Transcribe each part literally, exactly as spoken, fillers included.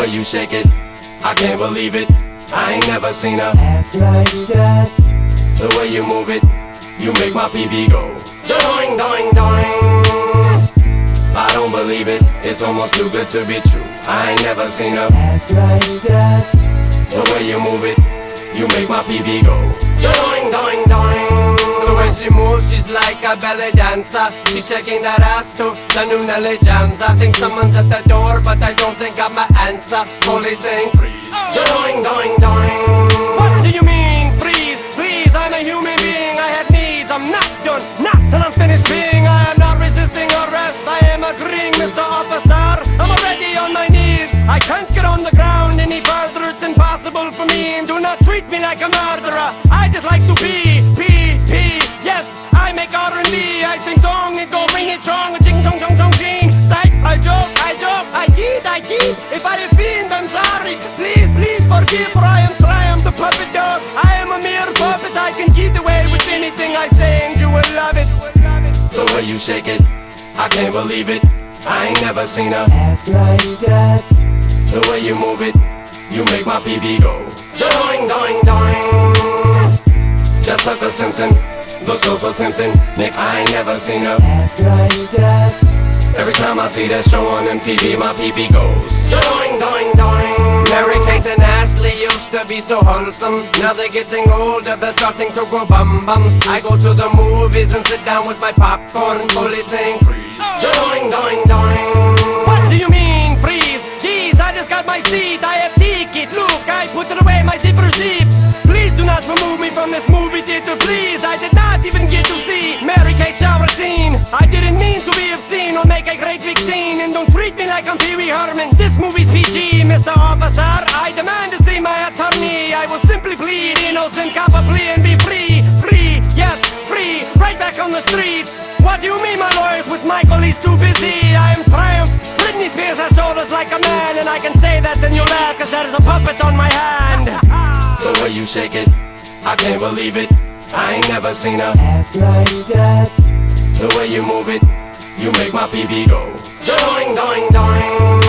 way you shake it, I can't believe it. I ain't never seen a ass like that. The way you move it, you make my pee-pee go doing, doing, doing. I don't believe it, it's almost too good to be true. I ain't never seen a ass like that. The way you move it, you make my pee-pee go doing, doing, doing. The way she moves, she's like a belly dancer. She's shaking that ass to the new Nelly jams. I think someone's at the door, but I don't think I'm my answer. Police saying freeze, doing, doing, doing. What do you mean freeze? Please, I'm a human being, I have needs. I'm not done, not till I'm finished being. I am not resisting arrest, I am agreeing, Mister Officer. I'm already on my knees, I can't get on the ground any further. It's impossible for me, and do not treat me like a murderer. I just like to be, pee, pee. Yes, I make R and B, I sing song and go ring it strong. Ching chong chong chong ching. Psych, I joke, I joke, I kid, I kid. If I offend, I'm sorry. Please, please forgive, for I am Triumph the puppet dog. I am a mere puppet, I can get away with anything I say, and you will love it. The way you shake it, I can't believe it. I ain't never seen a ass like that. The way you move it, you make my pee-pee go doing, doing, doing. Just like a Simpson, looks so so tempting. Nick, I ain't never seen a ass like that. Every time I see that show on M T V, my pee-pee goes doing, doing, doing. Mary-Kate and Ashley used to be so wholesome. Now they're getting older, they're starting to grow bum-bums. I go to the movies and sit down with my popcorn. Police saying freeze, doing, doing, doing. What do you mean freeze? Jeez, I just got my seat, I have ticket. Look, I put it away, my zipper zipped. Please do not remove me from this movie theater, please. I did not even get to see Mary-Kate shower scene. I didn't mean to be obscene or make a great big scene. And don't treat me like I'm Pee Wee Herman. This movie's P G, Mister Officer. I demand to see my attorney. I will simply plead innocent, cop a plea and be free. Free, yes, free, right back on the streets. What do you mean my lawyer's with Michael, he's too busy? I am Triumph. Britney Spears has shoulders like a man, and I can say that and you laugh, cause there is a puppet on my hand. The way you shake it, I can't believe it. I ain't never seen a ass like that. The way you move it, you make my pee-pee go doing, doing, doing.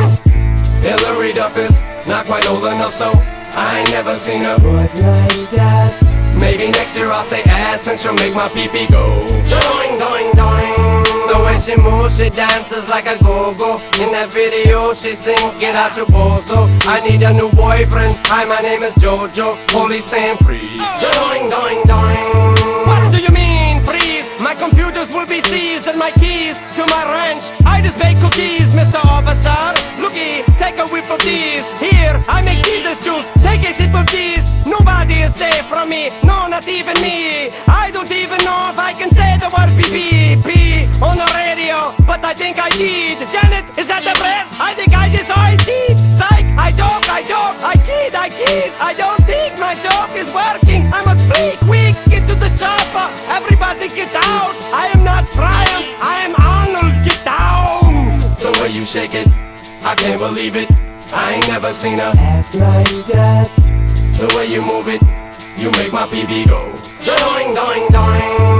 Hillary Duff is not quite old enough, so I ain't never seen a butt like that. Maybe next year I'll say ass and she'll make my pee-pee go doing, doing, doing. The way she moves, she dances like a go-go. In that video she sings, get out your bozo. I need a new boyfriend, hi my name is Jojo. Police saying freeze, doing, doing, doing. What do you mean freeze? My computers will be seized and my keys to my ranch. I just bake cookies, Mister Officer. Looky, take a whip of these. Here, I make Jesus juice, take a sip of these. Nobody is safe from me, no, not even me. I don't even know if I can say the word pee pee on the radio, but I think I did. Janet, is that the best? I think I just I did. Psych, I joke, I joke, I kid, I kid. I don't think my joke is working. I must flee quick, get to the chopper. Everybody get out. I am not Triumph, I am Arnold, get down. The way you shake it, I can't believe it. I ain't never seen a ass like that. The way you move it, you make my pee-pee go doing, doing, doing.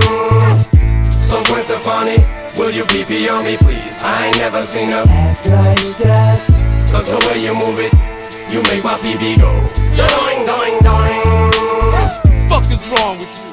So Gwen Stefani, will you pee-pee on me please? I ain't never seen a ass like that. Cause the way you move it, you make my pee-pee go doing, doing, doing. Fuck is wrong with you?